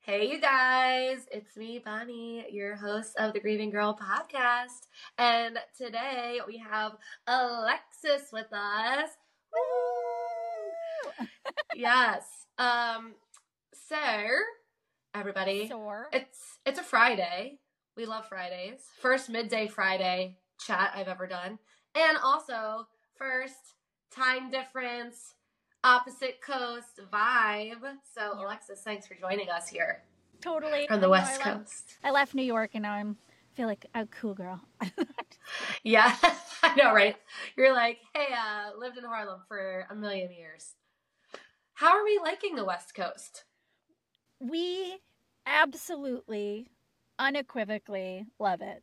Hey, you guys, it's me, Bonnie, your host of the Grieving Girl podcast. And today we have Alexis with us. Woo! Yes. So, everybody, Sore. it's a Friday. We love Fridays. First midday Friday chat I've ever done. And also, first time difference opposite coast vibe. So, Yeah. Alexis, thanks for joining us here Totally. from the West Coast. I left New York and now I feel like a cool girl. Yeah, I know, right? You're like, hey, lived in Harlem for a million years. How are we liking the West Coast? We absolutely, unequivocally love it.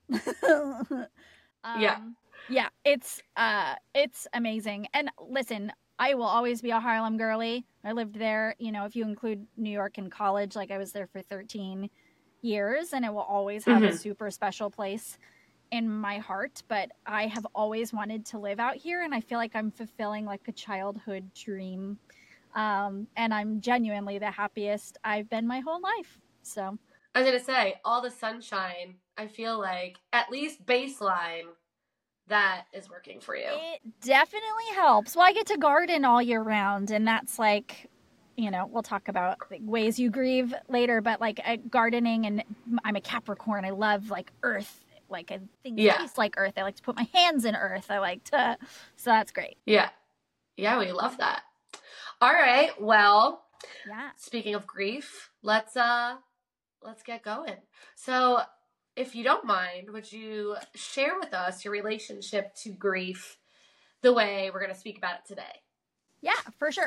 Yeah. Yeah, it's amazing. And listen, I will always be a Harlem girly. I lived there, if you include New York in college, like I was there for 13 years, and it will always have a super special place in my heart. But I have always wanted to live out here, and I feel like I'm fulfilling like a childhood dream. And I'm genuinely the happiest I've been my whole life. So I was going to say, all the sunshine, I feel like, at least baseline, that is working for you. it definitely helps. Well, I get to garden all year round, and that's like, we'll talk about ways you grieve later, but like gardening, and I'm a Capricorn. I love like earth, like things taste like earth. I like to put my hands in earth. So that's great. Yeah. Yeah, we love that. All right. Well, yeah. Speaking of grief, let's get going. So, if you don't mind, would you share with us your relationship to grief the way we're going to speak about it today? Yeah, for sure.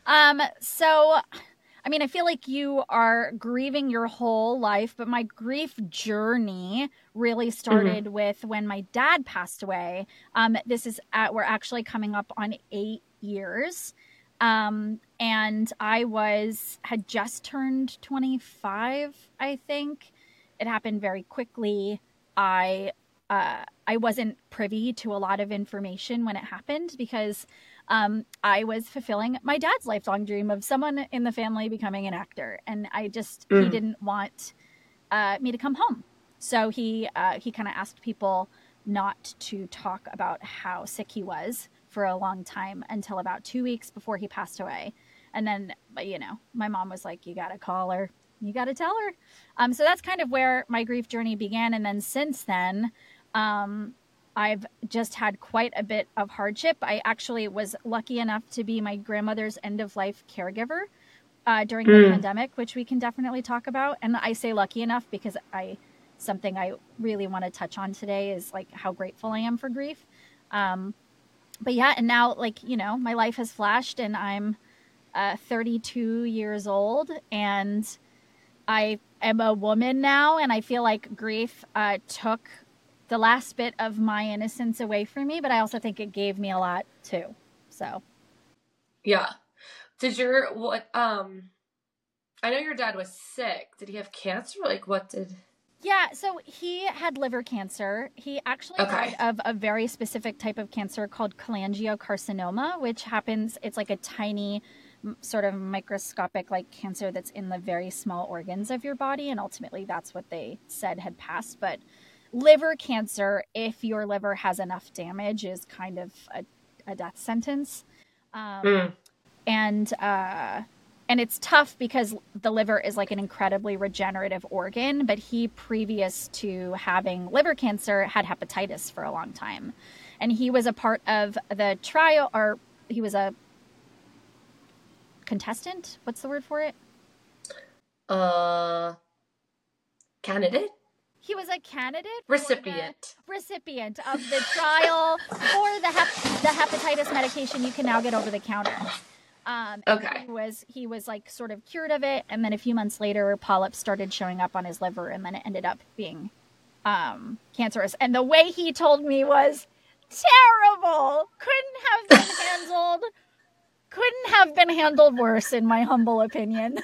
So I mean, I feel like you are grieving your whole life, but my grief journey really started with when my dad passed away. We're actually coming up on 8 years. And I had just turned 25, I think. It happened very quickly. I wasn't privy to a lot of information when it happened because I was fulfilling my dad's lifelong dream of someone in the family becoming an actor. And he didn't want me to come home. So he kind of asked people not to talk about how sick he was for a long time until about 2 weeks before he passed away. And then, my mom was like, you got to call her. You got to tell her. So that's kind of where my grief journey began. And then since then, I've just had quite a bit of hardship. I actually was lucky enough to be my grandmother's end-of-life caregiver during the pandemic, which we can definitely talk about. And I say lucky enough because something I really want to touch on today is like how grateful I am for grief. But yeah, and now my life has flashed and I'm 32 years old and I am a woman now, and I feel like grief took the last bit of my innocence away from me, but I also think it gave me a lot too. So, yeah. I know your dad was sick. Did he have cancer? Yeah, so he had liver cancer. He actually died of a very specific type of cancer called cholangiocarcinoma, which happens, it's like a tiny sort of microscopic like cancer that's in the very small organs of your body, and ultimately that's what they said had passed. But liver cancer, if your liver has enough damage, is kind of a death sentence. And it's tough because the liver is like an incredibly regenerative organ, but he, previous to having liver cancer, had hepatitis for a long time. And he was a part of the trial, or he was a contestant? What's the word for it? Candidate? He was a candidate? Recipient of the trial for the hepatitis medication you can now get over the counter. He was like sort of cured of it, and then a few months later, polyps started showing up on his liver, and then it ended up being cancerous. And the way he told me was terrible. Couldn't have been handled worse, in my humble opinion.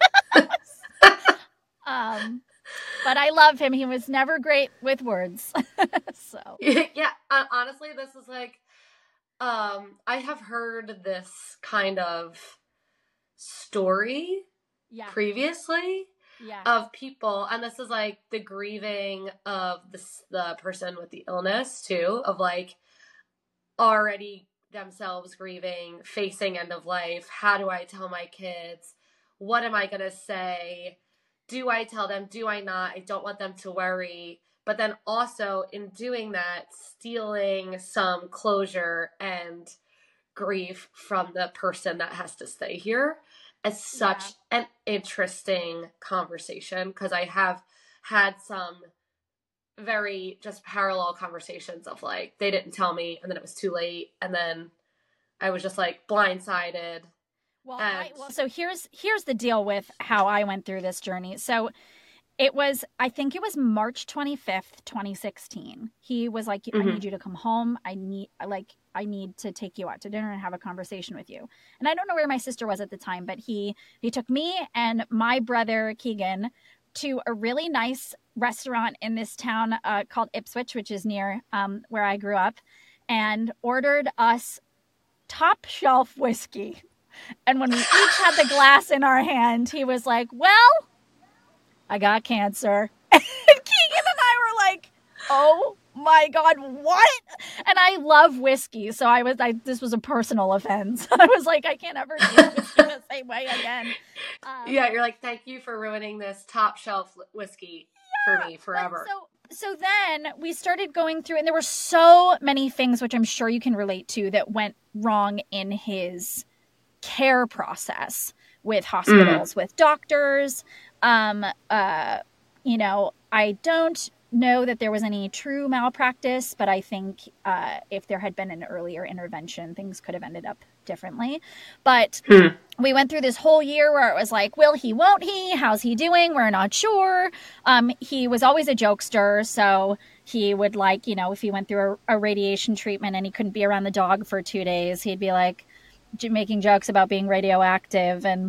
But I love him. He was never great with words. So yeah, honestly, this is like, I have heard this kind of story previously, of people, and this is like the grieving of the person with the illness too, of like already themselves grieving, facing end of life. How do I tell my kids? What am I going to say? Do I tell them? Do I not? I don't want them to worry. But then also in doing that, stealing some closure and grief from the person that has to stay here. It's such an interesting conversation, because I have had some very just parallel conversations of like, they didn't tell me and then it was too late, and then I was just like blindsided. Well, so here's the deal with how I went through this journey. So I think it was March 25th, 2016. He was like, I need you to come home. I need to take you out to dinner and have a conversation with you. And I don't know where my sister was at the time, but he took me and my brother Keegan to a really nice restaurant in this town called Ipswich, which is near where I grew up, and ordered us top shelf whiskey. And when we each had the glass in our hand, he was like, well, I got cancer. And Keegan and I were like, oh my God, what? And I love whiskey. So this was a personal offense. I was like, I can't ever drink whiskey the same way again. You're like, thank you for ruining this top shelf whiskey for me forever. So then we started going through, and there were so many things, which I'm sure you can relate to, that went wrong in his care process with hospitals, with doctors. I don't know that there was any true malpractice, but I think if there had been an earlier intervention, things could have ended up differently. But we went through this whole year where it was like, will he, won't he? How's he doing? We're not sure. He was always a jokester. So he would like, if he went through a radiation treatment and he couldn't be around the dog for 2 days, he'd be like making jokes about being radioactive. And,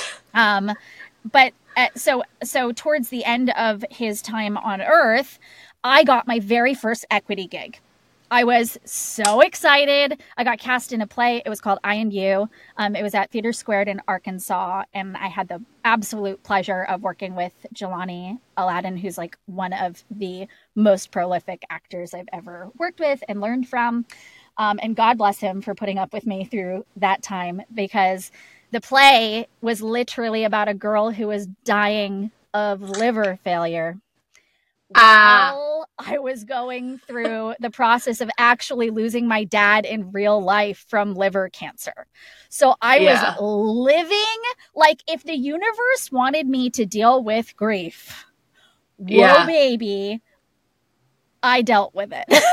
so towards the end of his time on Earth, I got my very first equity gig. I was so excited. I got cast in a play. It was called I and You. It was at Theater Squared in Arkansas. And I had the absolute pleasure of working with Jelani Aladdin, who's like one of the most prolific actors I've ever worked with and learned from. And God bless him for putting up with me through that time, because the play was literally about a girl who was dying of liver failure. While I was going through the process of actually losing my dad in real life from liver cancer. So I was living like, if the universe wanted me to deal with grief, whoa, baby, I dealt with it.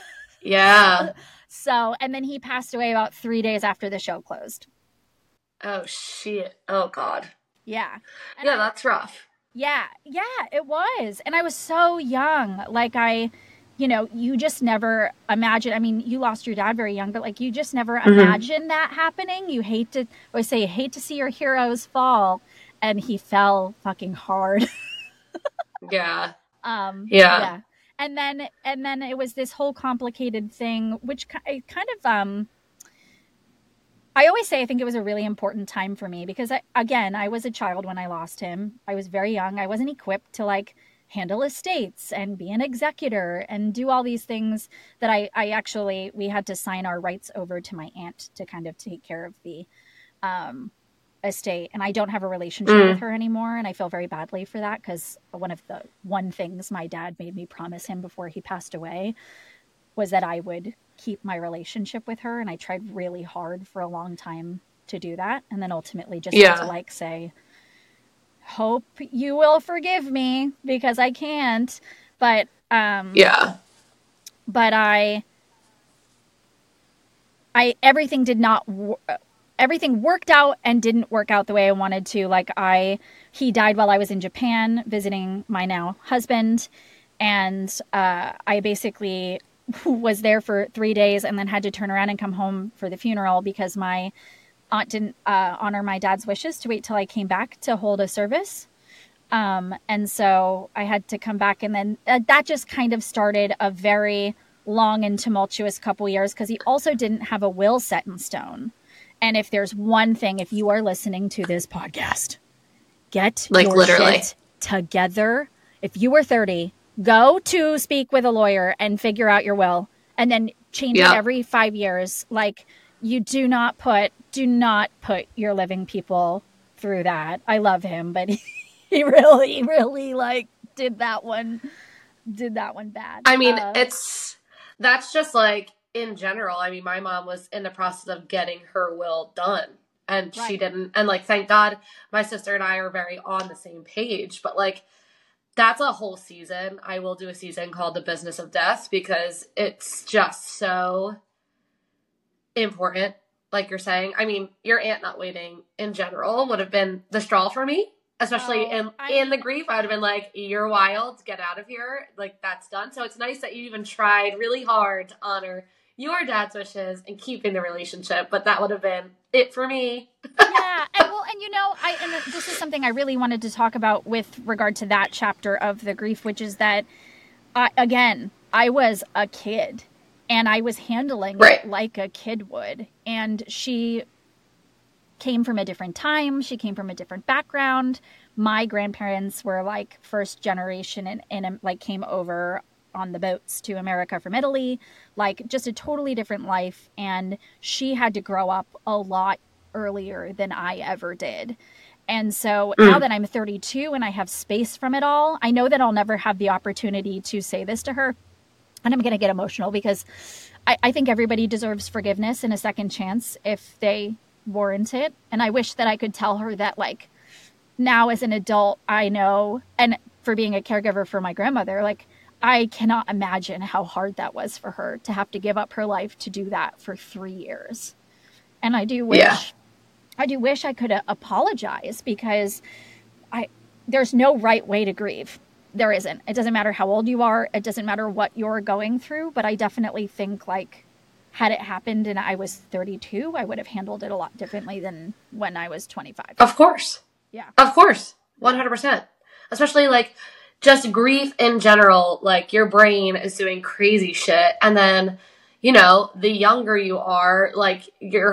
So, and then he passed away about 3 days after the show closed. Oh, shit. Oh, God. Yeah. And that's rough. Yeah, it was. And I was so young. Like you just never imagine. I mean, you lost your dad very young, but like you just never imagine that happening. You hate to see your heroes fall. And he fell fucking hard. Yeah. And then it was this whole complicated thing, which kind of, I always say I think it was a really important time for me, because I was a child when I lost him. I was very young. I wasn't equipped to like handle estates and be an executor and do all these things that we had to sign our rights over to my aunt to kind of take care of the estate. And I don't have a relationship with her anymore. And I feel very badly for that, because one things my dad made me promise him before he passed away was that I would keep my relationship with her. And I tried really hard for a long time to do that. And then ultimately just had to like say, hope you will forgive me, because I can't. But, but everything worked out and didn't work out the way I wanted to. Like he died while I was in Japan visiting my now husband. And, I basically was there for 3 days and then had to turn around and come home for the funeral, because my aunt didn't honor my dad's wishes to wait till I came back to hold a service. And so I had to come back, and then that just kind of started a very long and tumultuous couple years, because he also didn't have a will set in stone. And if there's one thing, if you are listening to this podcast, get your shit together. If you were 30, go to speak with a lawyer and figure out your will, and then change it every 5 years. Like, you do not put your living people through that. I love him, but he really like did that one bad. I mean, that's just like in general. I mean, my mom was in the process of getting her will done, and she didn't. And like, thank God, my sister and I are very on the same page. But like, that's a whole season. I will do a season called The Business of Death, because it's just so important. Like you're saying, I mean, your aunt not waiting in general would have been the straw for me, especially in the grief. I would have been like, you're wild, get out of here. Like, that's done. So it's nice that you even tried really hard to honor your dad's wishes and keeping the relationship, but that would have been it for me. Yeah. And you know, this is something I really wanted to talk about with regard to that chapter of the grief, which is that, again, I was a kid. And I was handling it like a kid would. And she came from a different time. She came from a different background. My grandparents were like first generation and like came over on the boats to America from Italy. Like, just a totally different life. And she had to grow up a lot earlier than I ever did. And so now that I'm 32 and I have space from it all, I know that I'll never have the opportunity to say this to her. And I'm going to get emotional because I think everybody deserves forgiveness and a second chance if they warrant it. And I wish that I could tell her that, like, now as an adult, I know, and for being a caregiver for my grandmother, like, I cannot imagine how hard that was for her to have to give up her life to do that for 3 years. And I do wish I could apologize, because there's no right way to grieve. There isn't. It doesn't matter how old you are. It doesn't matter what you're going through. But I definitely think, like, had it happened and I was 32, I would have handled it a lot differently than when I was 25. Of course. Yeah. Of course. 100%. Especially, like, just grief in general. Like, your brain is doing crazy shit. And then, you know, the younger you are, like,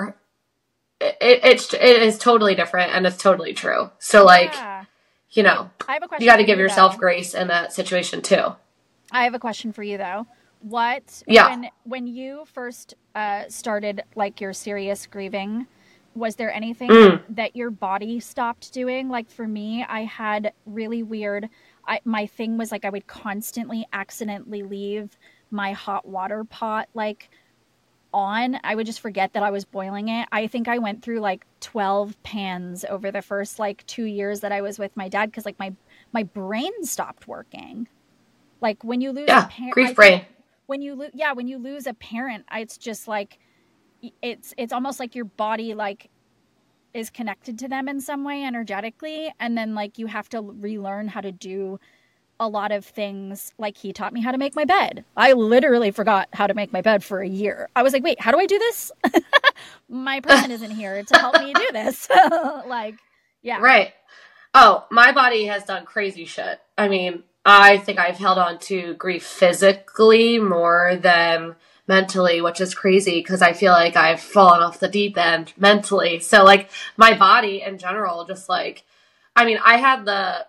it is totally different, and it's totally true. So, like... Yeah. You know, I have a question. You got to give yourself grace in that situation too. I have a question for you though. When you first started like your serious grieving, was there anything that your body stopped doing? Like, for me, I had really weird, my thing was like I would constantly accidentally leave my hot water pot like on. I would just forget that I was boiling it. I think I went through like 12 pans over the first like 2 years that I was with my dad, because like my brain stopped working. Like, when you lose a parent, grief brain. When you lose a parent, it's just like it's almost like your body like is connected to them in some way energetically, and then like you have to relearn how to do a lot of things. Like, he taught me how to make my bed. I literally forgot how to make my bed for a year. I was like, wait, how do I do this? My person isn't here to help me do this. Like, yeah. Right. Oh, my body has done crazy shit. I mean, I think I've held on to grief physically more than mentally, which is crazy because I feel like I've fallen off the deep end mentally. So, like, my body in general, just like, I mean, I had the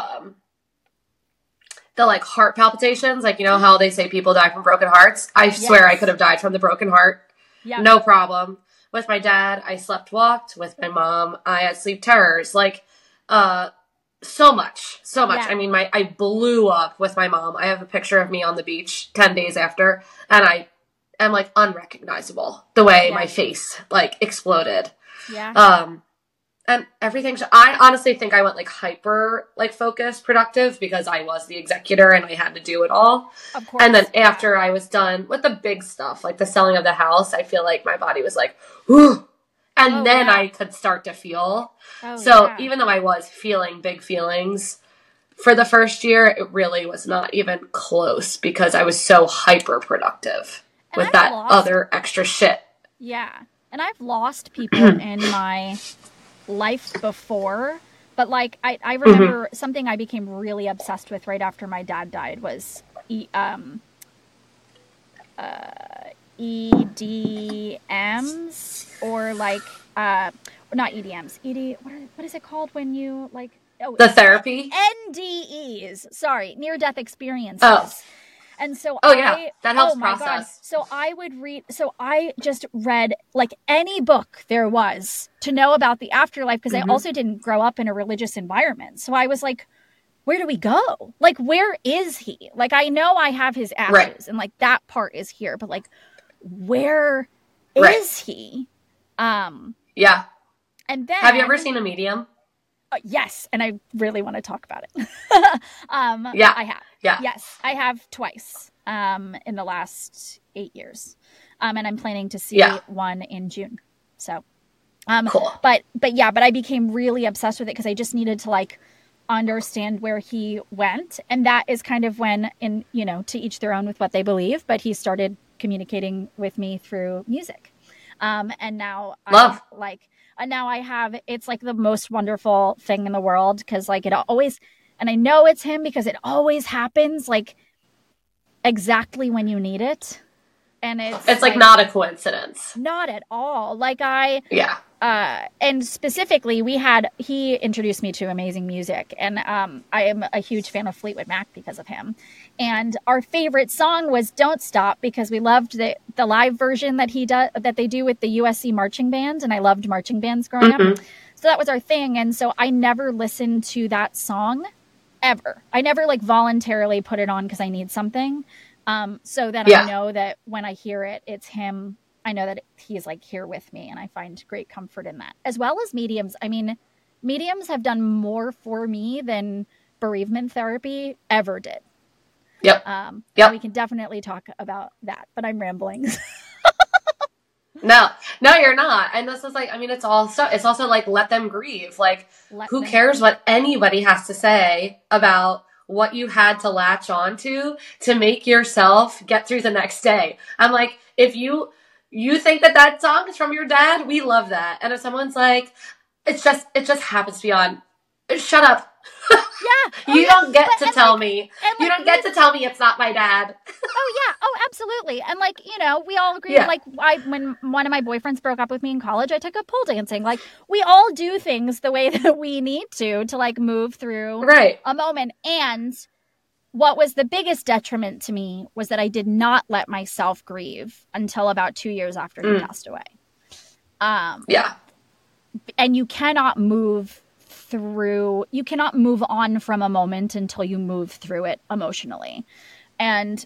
like heart palpitations, like, you know how they say people die from broken hearts? I swear I could have died from the broken heart. Yeah. No problem. With my dad, I slept walked. With my mom, I had sleep terrors. Like, so much. Yeah. I mean, I blew up with my mom. I have a picture of me on the beach 10 days after, and I am like unrecognizable the way my face like exploded. Yeah. And everything, I honestly think I went like hyper, like focused, productive because I was the executor and I had to do it all. Of course. And then after I was done with the big stuff, like the selling of the house, I feel like my body was like, whew. And then I could start to feel. Even though I was feeling big feelings for the first year, it really was not even close because I was so hyper productive with that other extra shit. Yeah. And I've lost people in my life before, but like I remember something I became really obsessed with right after my dad died was EDMs, or like not EDMs. What is it called when you like The therapy? NDEs. Sorry, near-death experiences. Oh. And so yeah, that helps process. God. So I just read like any book there was to know about the afterlife, because I also didn't grow up in a religious environment. So I was like, where do we go? Like, where is he? Like, I know I have his ashes and like that part is here, but like, where is he? Yeah. And then, have you ever seen a medium? Yes, and I really want to talk about it. Yeah, I have. Yeah. Yes, I have twice in the last 8 years. And I'm planning to see one in June. So, cool. But I became really obsessed with it because I just needed to like understand where he went. And that is kind of when, to each their own with what they believe, but he started communicating with me through music. And now now I have, it's like the most wonderful thing in the world, because like it always, and I know it's him because it always happens like exactly when you need it. And it's like not a coincidence. Not at all. Like and specifically he introduced me to amazing music, and I am a huge fan of Fleetwood Mac because of him. And our favorite song was Don't Stop, because we loved the live version that they do with the USC marching band, and I loved marching bands growing up. So that was our thing. And so I never listened to that song ever. I never like voluntarily put it on because I need something. So that I know that when I hear it, it's him. I know that he's like here with me, and I find great comfort in that, as well as mediums. I mean, mediums have done more for me than bereavement therapy ever did. Yep. We can definitely talk about that, but I'm rambling. No, you're not. And this is like, I mean, it's also like, let them grieve. Like, who cares what anybody has to say about what you had to latch onto to make yourself get through the next day. I'm like, if you think that song is from your dad, we love that. And if someone's like, it just happens to be on, shut up. Yeah. You don't get to tell me. You don't get to tell me it's not my dad. Oh, yeah. Oh, absolutely. And like, we all agree. Like, when one of my boyfriends broke up with me in college, I took up pole dancing. Like, we all do things the way that we need to like move through a moment. And what was the biggest detriment to me was that I did not let myself grieve until about 2 years after he passed away. And you cannot move on from a moment until you move through it emotionally. And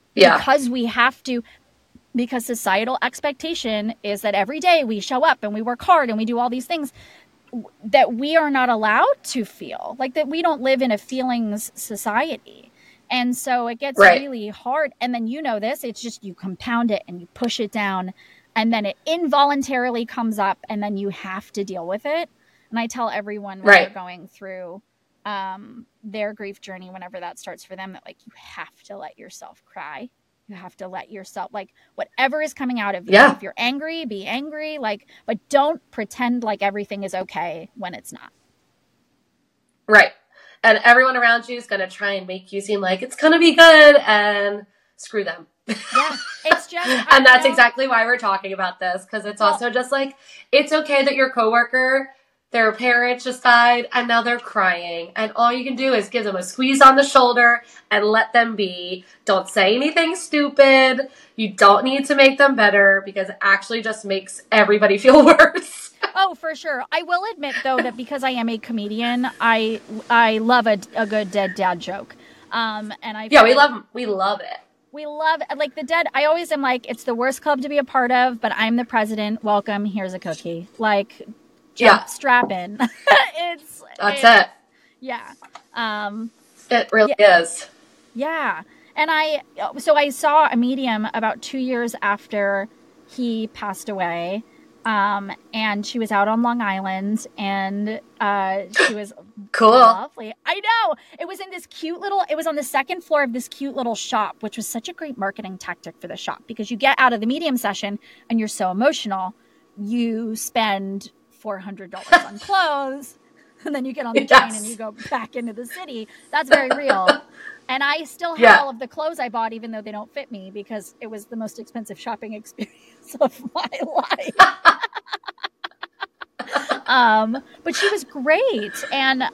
because societal expectation is that every day we show up and we work hard and we do all these things that we are not allowed to feel, like that we don't live in a feelings society. And so it gets really hard. And then this, it's just you compound it and you push it down, and then it involuntarily comes up, and then you have to deal with it. And I tell everyone when they're going through their grief journey, whenever that starts for them, that like you have to let yourself cry. You have to let yourself, like, whatever is coming out of you. If you're angry, be angry, like, but don't pretend like everything is okay when it's not. Right. And everyone around you is going to try and make you seem like it's going to be good, and screw them. Yeah, it's just... and that's exactly why we're talking about this, because it's also just like, it's okay that your coworker, their parents just died, and now they're crying. And all you can do is give them a squeeze on the shoulder and let them be. Don't say anything stupid. You don't need to make them better, because it actually just makes everybody feel worse. Oh, for sure. I will admit, though, that because I am a comedian, I love a good dead dad joke. And we love it. We love, like, the dead. I always am like, it's the worst club to be a part of, but I'm the president. Welcome. Here's a cookie. Like, strap in. That's it. Yeah. It really is. Yeah. And I saw a medium about 2 years after he passed away. And she was out on Long Island, and she was cool. Lovely. I know. It was on the second floor of this cute little shop, which was such a great marketing tactic for the shop, because you get out of the medium session and you're so emotional, you spend $400 on clothes, and then you get on the train and you go back into the city. That's very real. And I still have all of the clothes I bought, even though they don't fit me, because it was the most expensive shopping experience of my life. But she was great. And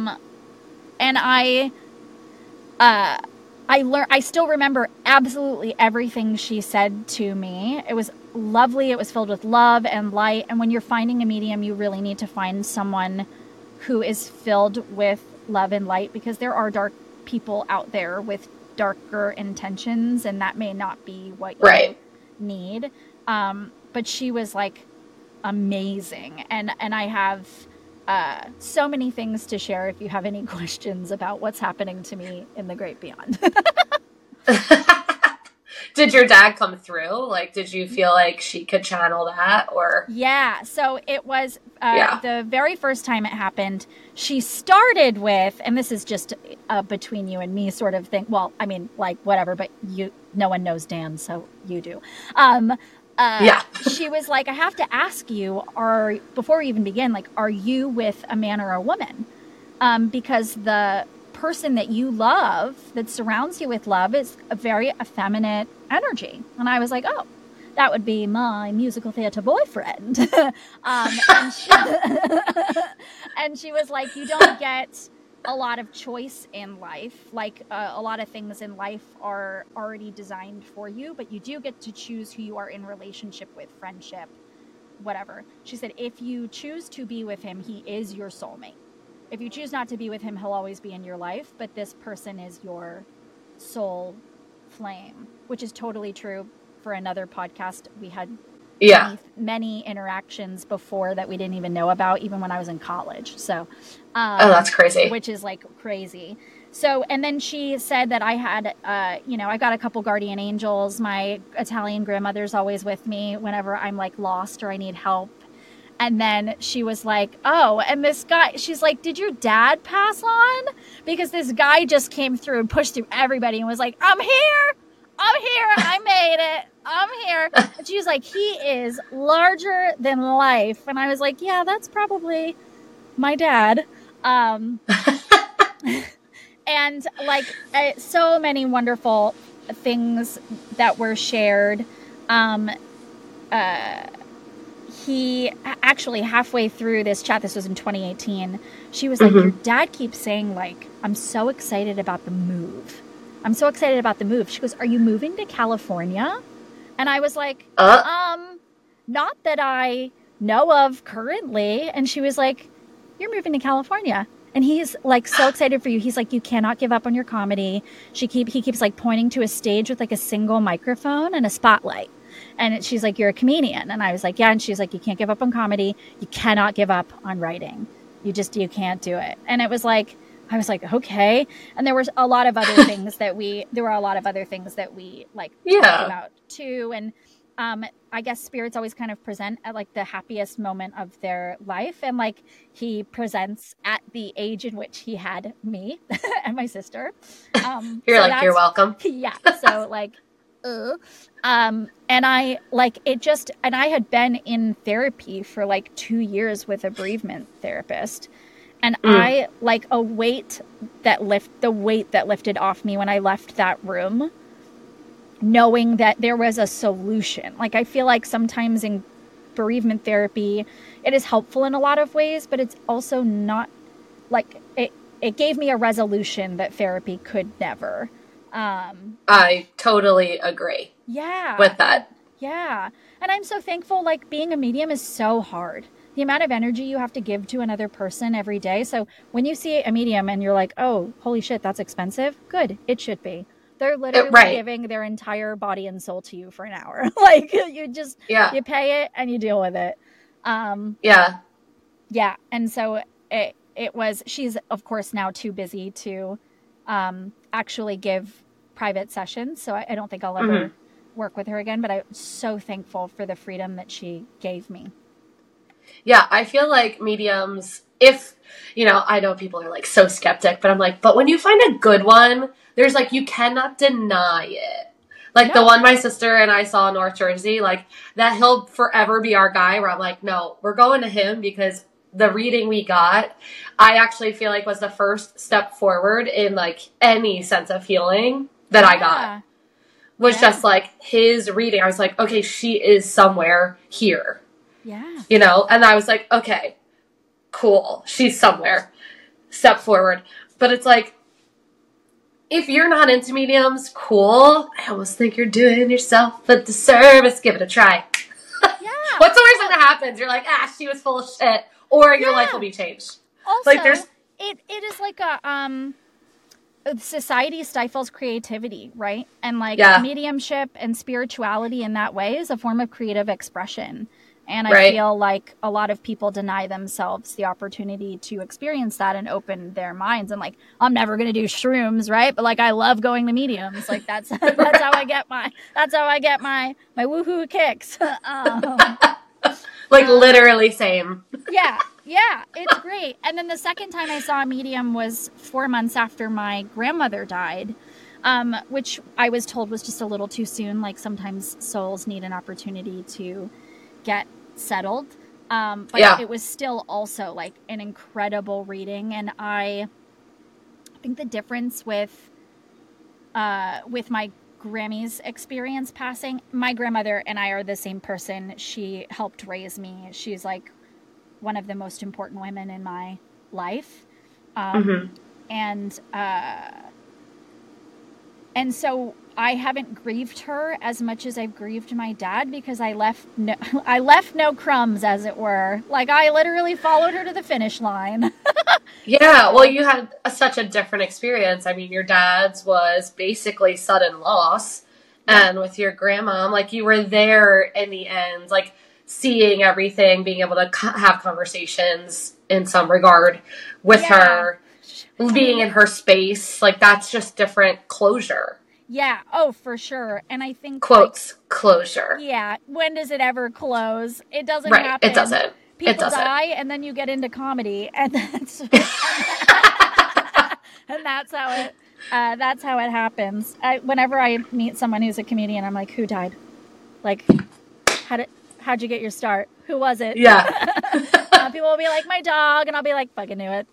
I still remember absolutely everything she said to me. It was lovely. It was filled with love and light. And when you're finding a medium, you really need to find someone who is filled with love and light, because there are dark people out there with darker intentions, and that may not be what you need. But she was like amazing. And I have so many things to share if you have any questions about what's happening to me in the great beyond. Did your dad come through? Like, did you feel like she could channel that, or? Yeah. So it was the very first time it happened, she started with, and this is just between you and me sort of thing. Well, I mean, like, whatever, but no one knows Dan, so you do. She was like, I have to ask you, before we even begin, like, are you with a man or a woman? Because the person that you love, that surrounds you with love, is a very effeminate energy. And I was like, oh, that would be my musical theater boyfriend. And she was like, you don't get a lot of choice in life. Like, a lot of things in life are already designed for you, but you do get to choose who you are in relationship with, friendship, whatever. She said, if you choose to be with him, he is your soulmate. If you choose not to be with him, he'll always be in your life, but this person is your soul flame, which is totally true. For another podcast, we had many interactions before that we didn't even know about, even when I was in college. So, that's crazy. Which is like crazy. So, and then she said that I had, I got a couple guardian angels. My Italian grandmother's always with me whenever I'm like lost or I need help. And then she was like, oh, and this guy, she's like, did your dad pass on? Because this guy just came through and pushed through everybody and was like, I'm here, I made it, I'm here. And she was like, he is larger than life. And I was like, yeah, that's probably my dad. And like so many wonderful things that were shared. He actually, halfway through this chat, this was in 2018, she was like, your dad keeps saying, like, I'm so excited about the move. I'm so excited about the move. She goes, are you moving to California? And I was like, not that I know of currently. And she was like, you're moving to California. And he's like so excited for you. He's like, you cannot give up on your comedy. He keeps like pointing to a stage with like a single microphone and a spotlight. And she's like, you're a comedian. And I was like, yeah. And she's like, you can't give up on comedy. You cannot give up on writing. You can't do it. And it was like, I was like, okay. And there were a lot of other things that we like talked about too. And I guess spirits always kind of present at like the happiest moment of their life. And like he presents at the age in which he had me and my sister. You're welcome. Yeah. So like, and I like it just, and I had been in therapy for like 2 years with a bereavement therapist. And I like the weight that lifted off me when I left that room, knowing that there was a solution. Like, I feel like sometimes in bereavement therapy, it is helpful in a lot of ways, but it's also not like it gave me a resolution that therapy could never. I totally agree. Yeah. With that. Yeah. And I'm so thankful, like being a medium is so hard. The amount of energy you have to give to another person every day. So when you see a medium and you're like, oh, holy shit, that's expensive. Good. It should be. They're literally giving their entire body and soul to you for an hour. Like you just, you pay it and you deal with it. Yeah. And so she's of course now too busy to, actually give private sessions. So I don't think I'll ever work with her again, but I'm so thankful for the freedom that she gave me. Yeah, I feel like mediums, if, I know people are like so skeptic, but I'm like, but when you find a good one, there's like, you cannot deny it. Like the one my sister and I saw in North Jersey, like that he'll forever be our guy, where I'm like, no, we're going to him because the reading we got, I actually feel like was the first step forward in like any sense of healing that I got. Was just like his reading. I was like, okay, she is somewhere here. Yeah. And I was like, okay, cool. She's somewhere. Step forward. But it's like, if you're not into mediums, cool. I almost think you're doing yourself a disservice. Give it a try. Yeah. What's the worst thing that happens? You're like, she was full of shit. Or your life will be changed. Also, like there's it is like a society stifles creativity, right? And like mediumship and spirituality in that way is a form of creative expression. And I feel like a lot of people deny themselves the opportunity to experience that and open their minds. And like, I'm never going to do shrooms, right? But like, I love going to mediums. Like that's how I get my woohoo kicks. Literally same. Yeah, it's great. And then the second time I saw a medium was 4 months after my grandmother died, which I was told was just a little too soon. Like sometimes souls need an opportunity to get settled. But it was still also like an incredible reading. And I think the difference with my Grammy's experience passing, my grandmother and I are the same person. She helped raise me. She's like one of the most important women in my life. And so I haven't grieved her as much as I've grieved my dad, because I left no crumbs, as it were. Like I literally followed her to the finish line. Yeah, well, you had such a different experience. I mean, your dad's was basically sudden loss. And with your grandma, like you were there in the end, like seeing everything, being able to have conversations in some regard with her, being in her space. Like that's just different closure. Yeah. Oh, for sure. And I think quotes closure. Yeah. When does it ever close? It doesn't happen. It doesn't. People die, and then you get into comedy, and that's and that's how it happens. Whenever I meet someone who's a comedian, I'm like, "Who died? Like, how'd you get your start? Who was it?" Yeah. People will be like, "My dog," and I'll be like, "Fucking knew it."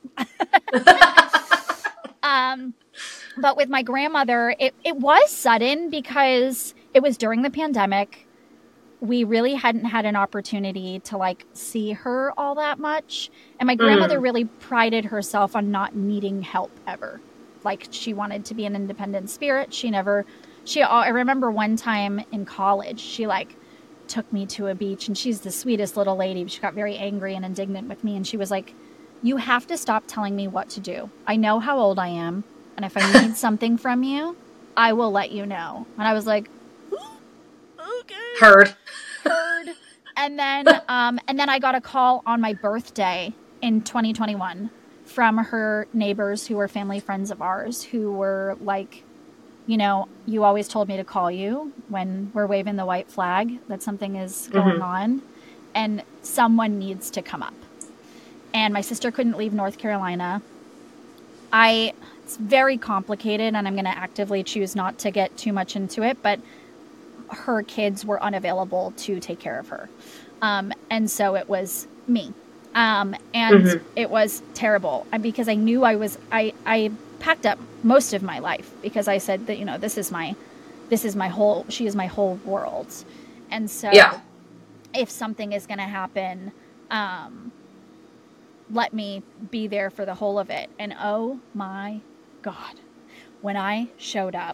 But with my grandmother, it was sudden because it was during the pandemic. We really hadn't had an opportunity to like see her all that much. And my grandmother really prided herself on not needing help ever. Like she wanted to be an independent spirit. I remember one time in college, she like took me to a beach, and she's the sweetest little lady. She got very angry and indignant with me. And she was like, "You have to stop telling me what to do. I know how old I am. And if I need something from you, I will let you know." And I was like, okay. Heard. And then I got a call on my birthday in 2021 from her neighbors who were family friends of ours, who were like, "You always told me to call you when we're waving the white flag, that something is going on, and someone needs to come up." And my sister couldn't leave North Carolina. It's very complicated, and I'm going to actively choose not to get too much into it, but her kids were unavailable to take care of her. And so it was me. And it was terrible because I knew I packed up most of my life because I said that, she is my whole world. And so if something is going to happen, let me be there for the whole of it. And oh my God, when I showed up,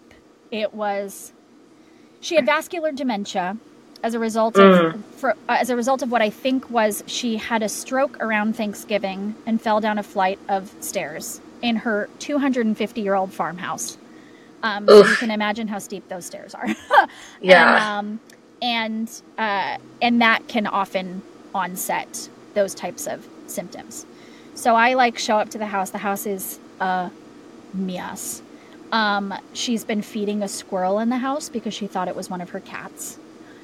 she had vascular dementia as a result of what I think was she had a stroke around Thanksgiving and fell down a flight of stairs in her 250-year-old farmhouse. So you can imagine how steep those stairs are. Yeah. And that can often onset those types of symptoms. So I show up to the house. The house is a mess. She's been feeding a squirrel in the house because she thought it was one of her cats.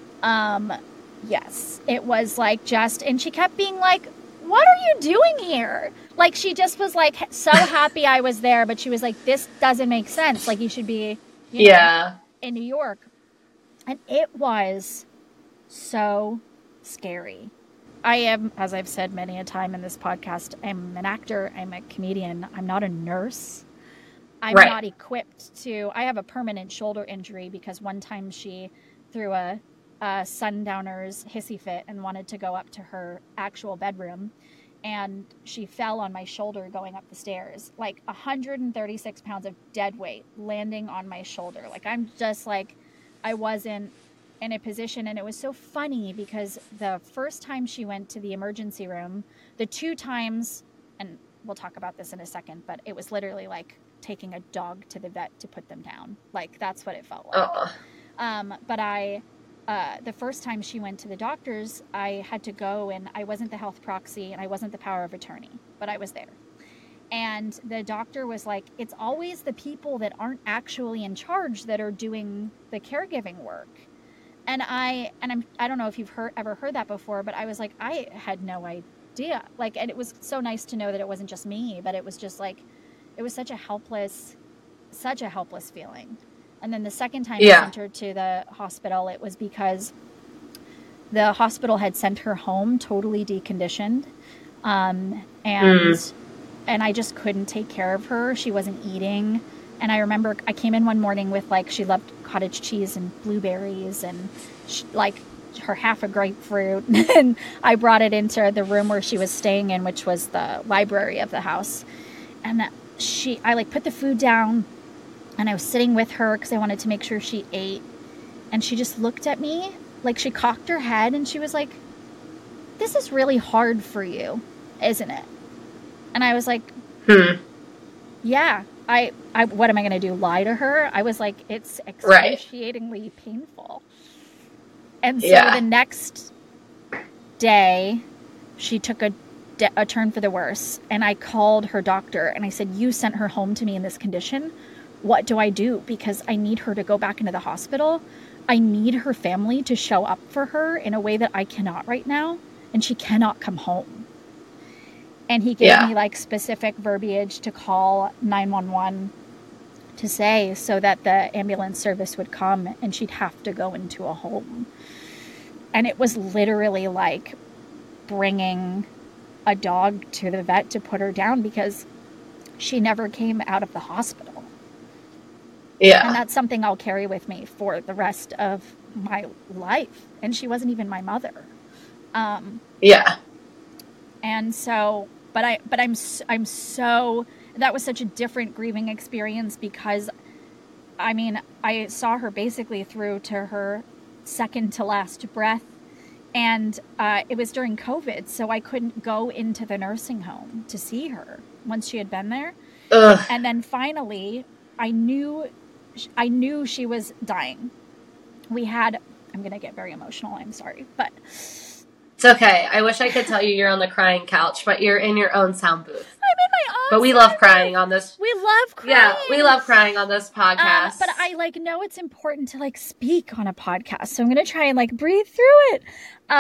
Yes, it was and she kept being like, "What are you doing here?" She just was so happy I was there, but she was like, "This doesn't make sense. You should be, in New York." And it was so scary. I am, as I've said many a time in this podcast, I'm an actor, I'm a comedian, I'm not a nurse. I'm not equipped to. I have a permanent shoulder injury because one time she threw a sundowner's hissy fit and wanted to go up to her actual bedroom. and she fell on my shoulder going up the stairs, like 136 pounds of dead weight landing on my shoulder. Like, I'm just like, I wasn't in a position. And it was so funny because the first time she went to the emergency room, the 2 times, and we'll talk about this in a second, but it was literally like taking a dog to the vet to put them down. Like, that's what it felt like. But the first time she went to the doctors, I had to go, and I wasn't the health proxy and I wasn't the power of attorney, but I was there. And the doctor was like, it's always the people that aren't actually in charge that are doing the caregiving work. And I don't know if you've ever heard that before, but I was like, I had no idea. Like, and it was so nice to know that it wasn't just me, but it was just like, it was such a helpless feeling. And then the second time I sent her to the hospital, it was because the hospital had sent her home totally deconditioned. And I just couldn't take care of her. She wasn't eating. And I remember I came in one morning with, like, she loved cottage cheese and blueberries and her half a grapefruit. And I brought it into the room where she was staying in, which was the library of the house. And I put the food down, and I was sitting with her because I wanted to make sure she ate. And she just looked at me, like, she cocked her head, and she was like, this is really hard for you, isn't it? And I was like, yeah, what am I going to do? Lie to her? I was like, it's excruciatingly painful. And so the next day, she took a turn for the worse. And I called her doctor and I said, you sent her home to me in this condition. What do I do? Because I need her to go back into the hospital. I need her family to show up for her in a way that I cannot right now. And she cannot come home. And he gave me, like, specific verbiage to call 911 to say, so that the ambulance service would come and she'd have to go into a home. And it was literally like bringing a dog to the vet to put her down because she never came out of the hospital. Yeah. And that's something I'll carry with me for the rest of my life. And she wasn't even my mother. And so, I'm so, that was such a different grieving experience because, I mean, I saw her basically through to her second to last breath. And it was during COVID, so I couldn't go into the nursing home to see her once she had been there. And then finally, I knew she was dying. I'm going to get very emotional, I'm sorry, but it's okay. I wish I could tell you you're on the crying couch, but you're in your own sound booth. I'm in my own But we love crying on this. We love crying. Yeah, we love crying on this podcast. But I, like, know it's important to, like, speak on a podcast, so I'm going to try and, like, breathe through it.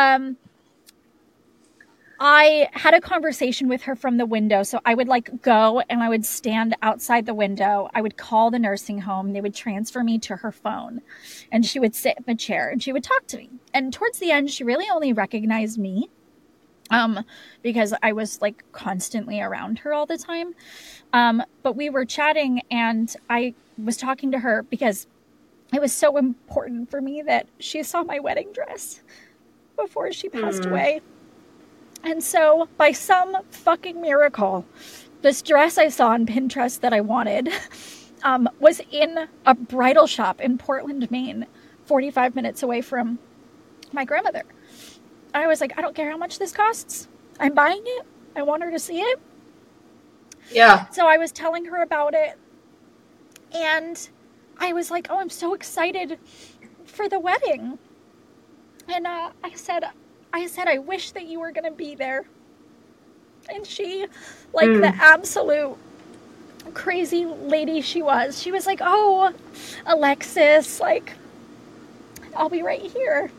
I had a conversation with her from the window. So I would, like, go and I would stand outside the window. I would call the nursing home. They would transfer me to her phone and she would sit in a chair and she would talk to me. And towards the end, she really only recognized me, because I was, like, constantly around her all the time. But we were chatting and I was talking to her because it was so important for me that she saw my wedding dress before she passed away. And so, by some fucking miracle, this dress I saw on Pinterest that I wanted was in a bridal shop in Portland, Maine, 45 minutes away from my grandmother. I was like, I don't care how much this costs. I'm buying it. I want her to see it. Yeah. So I was telling her about it. And I was like, oh, I'm so excited for the wedding. And I said, I wish that you were going to be there. And she, like the absolute crazy lady she was like, oh, Alexis, like, I'll be right here.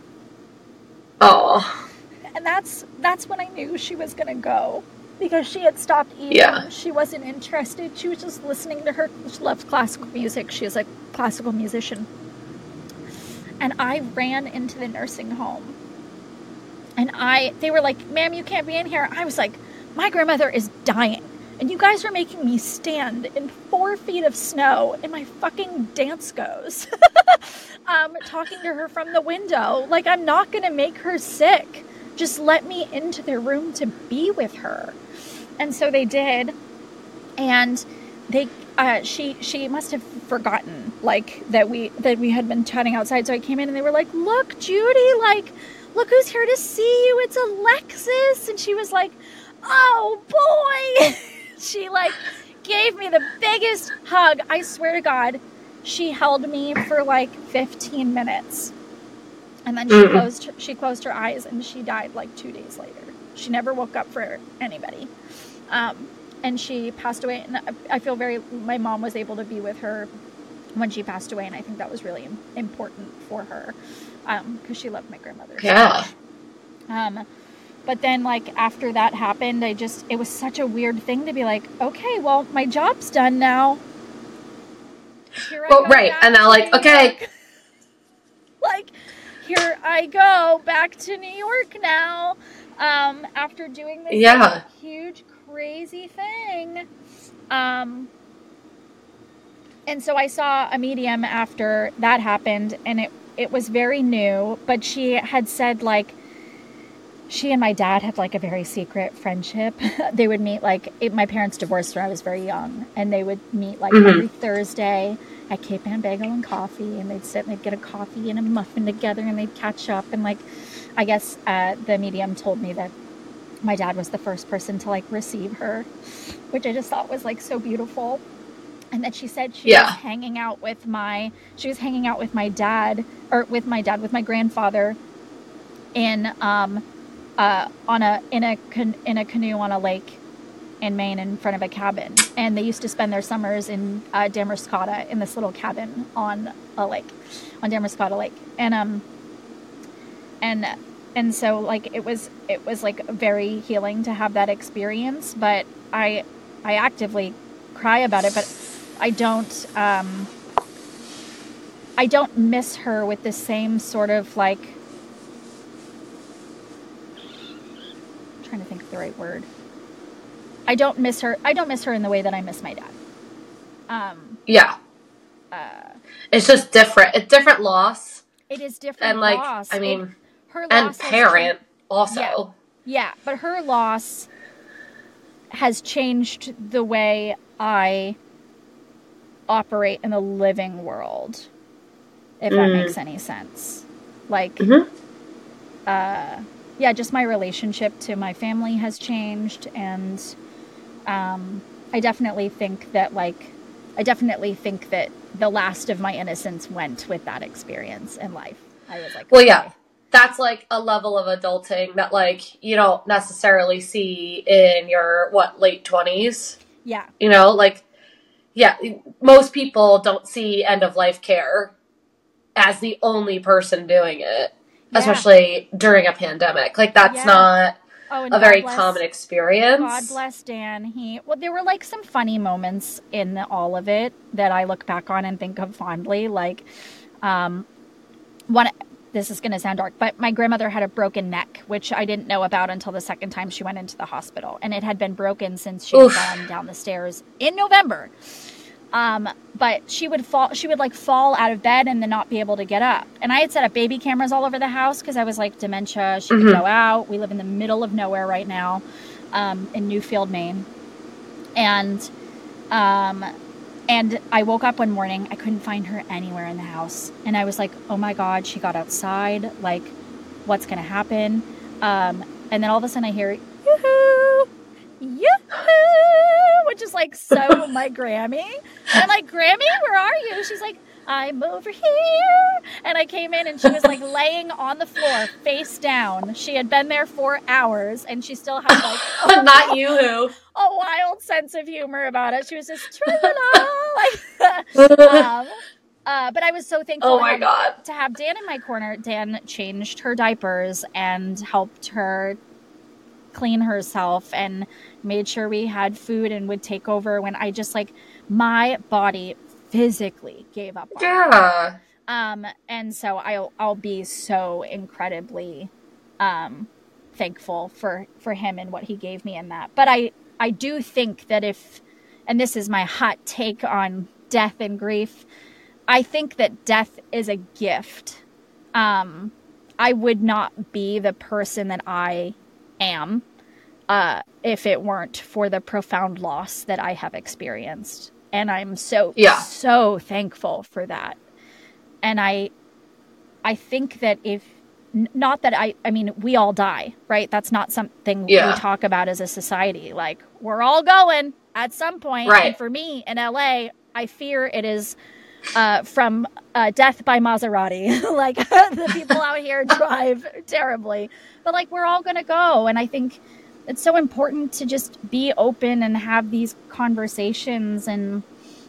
Oh. And that's when I knew she was going to go. Because she had stopped eating. Yeah. She wasn't interested. She was just listening to her. She loves classical music. She is a classical musician. And I ran into the nursing home. And they were like, ma'am, you can't be in here. I was like, my grandmother is dying. And you guys are making me stand in 4 feet of snow in my fucking dance goes. Talking to her from the window. Like, I'm not going to make her sick. just let me into their room to be with her. And so they did. And they, she must have forgotten like that we had been chatting outside. So I came in and they were like, look, Judy, like, look who's here to see you. It's Alexis. And she was like, oh boy. She like gave me the biggest hug. I swear to God, she held me for like 15 minutes. And then she closed her eyes and she died like 2 days later. She never woke up for anybody. And she passed away. And I feel my mom was able to be with her when she passed away. And I think that was really important for her. Because she loved my grandmother. Yeah. But then like after that happened, it was such a weird thing to be like, okay, well, my job's done now. Well, right. And now like, okay. Like, here I go back to New York now. After doing this huge, crazy thing. And so I saw a medium after that happened, and it was very new, but she had said like, she and my dad had like a very secret friendship. They would meet my parents divorced when I was very young, and they would meet like every Thursday at Cape Ann Bagel and Coffee, and they'd sit and they'd get a coffee and a muffin together and they'd catch up. And like, I guess the medium told me that my dad was the first person to like receive her, which I just thought was like so beautiful. And then she said she was hanging out with my dad, with my grandfather in in a canoe on a lake in Maine in front of a cabin. And they used to spend their summers in Damariscotta in this little cabin on a lake, on Damariscotta Lake. And so like it was like very healing to have that experience, but I actively cry about it, but I don't miss her with the same sort of like, I'm trying to think of the right word. I don't miss her in the way that I miss my dad. It's just different. It's different loss. It is different and like loss. I mean, her and loss parent also. Yeah, but her loss has changed the way I operate in the living world, if that makes any sense. Like, just my relationship to my family has changed, and I definitely think that the last of my innocence went with that experience in life. I was like, well, okay. Yeah. That's like a level of adulting that like you don't necessarily see in your late 20s. Yeah. You know, like most people don't see end of life care as the only person doing it, especially during a pandemic. Like that's not a very common experience. God bless Dan. There were like some funny moments in all of it that I look back on and think of fondly. Like, this is going to sound dark, but my grandmother had a broken neck, which I didn't know about until the second time she went into the hospital. And it had been broken since she had gone down the stairs in November. But she would fall out of bed and then not be able to get up. And I had set up baby cameras all over the house because I was like, dementia, she could go out. We live in the middle of nowhere right now, in Newfield, Maine. And I woke up one morning, I couldn't find her anywhere in the house. And I was like, oh my God, she got outside. Like, what's going to happen? And then all of a sudden I hear, yoo-hoo, yoo-hoo, which is like so my Grammy. And I'm like, Grammy, where are you? She's like, I'm over here. And I came in and she was like laying on the floor face down. She had been there for hours and she still had like not you a wild sense of humor about it. She was just like but I was so thankful to have Dan in my corner. Dan changed her diapers and helped her clean herself and made sure we had food and would take over when I just like my body physically gave up on her. And so I'll be so incredibly thankful for him and what he gave me in that. But I do think that and this is my hot take on death and grief, I think that death is a gift. I I would not be the person that I am if it weren't for the profound loss that I have experienced. And I'm so thankful for that. And I think that if, not that I mean, we all die, right? That's not something we talk about as a society. Like, we're all going at some point. Right. And for me in LA, I fear it is from death by Maserati. Like, the people out here drive terribly. But, like, we're all going to go. And I think it's so important to just be open and have these conversations and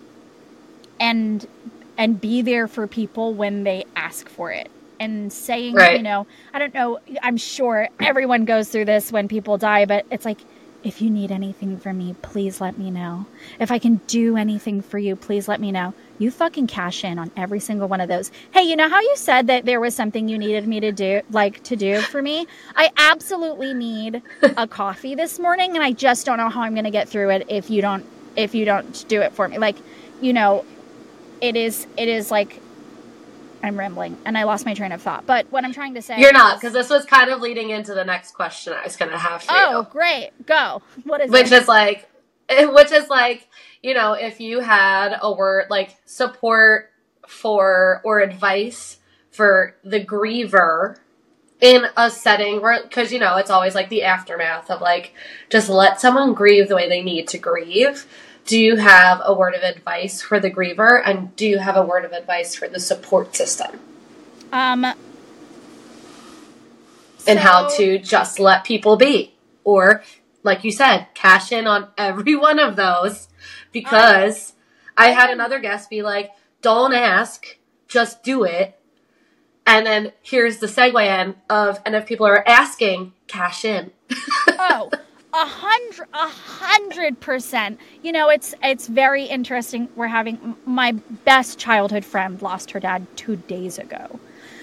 be there for people when they ask for it. And saying, you know, I don't know, I'm sure everyone goes through this when people die, but it's like, if you need anything from me, please let me know. If I can do anything for you, please let me know. You fucking cash in on every single one of those. Hey, you know how you said that there was something you needed me to do, like to do for me? I absolutely need a coffee this morning, and I just don't know how I'm going to get through it if you don't do it for me. Like, you know, it is like, I'm rambling and I lost my train of thought. But what I'm trying to say, you're not, because this was kind of leading into the next question I was going to have for you. Oh, great. Go. What is it? Which is like, you know, if you had a word like support for or advice for the griever in a setting where, because, you know, it's always like the aftermath of like, just let someone grieve the way they need to grieve. Do you have a word of advice for the griever, and do you have a word of advice for the support system? And how to just let people be, or like you said, cash in on every one of those, because I had another guest be like, don't ask, just do it. And then here's the segue in of, and if people are asking, cash in. 100%. You know, it's very interesting. We're having, my best childhood friend lost her dad 2 days ago.